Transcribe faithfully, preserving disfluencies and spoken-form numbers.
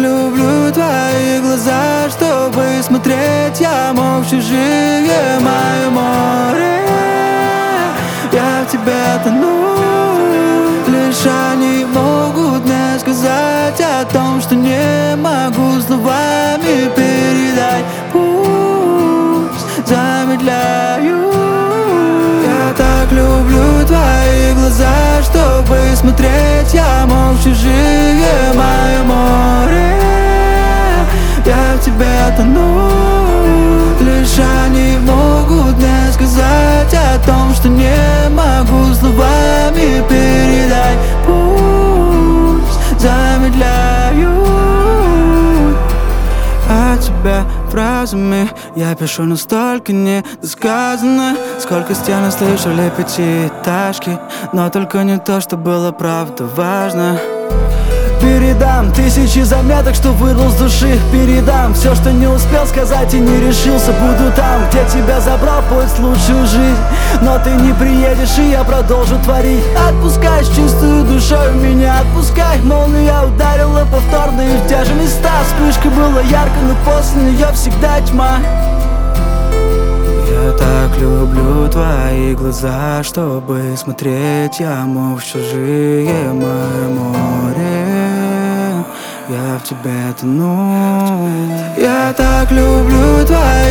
люблю твои глаза, чтобы смотреть я мог в чужие. Мое море, я в тебе тону. Лишь они могут мне сказать о том, что не могу словами передать. Пусть замедляю. Я так люблю твои глаза, чтобы смотреть я мог в чужие. Мое море, я в тебе тону. Лишь они могут мне сказать о том, что не могу словами передать. Пусть замедляю. А тебя фразами я пишу настолько недосказанно. Сколько стен слышали пятиэтажки, но только не то, что было правда важно. Передам тысячи заметок, что вырвал с души. Передам все, что не успел сказать и не решился. Буду там, где тебя забрал поезд в лучшую жизнь. Но ты не приедешь, и я продолжу творить. Отпускай с чистую душой меня, отпускай. Молния ударила повторно и в те же места. Вспышка была ярко, но после нее всегда тьма. Я так люблю твои глаза, чтобы смотреть я мог в чужие. Мое море, я в тебе тону. Я так люблю твои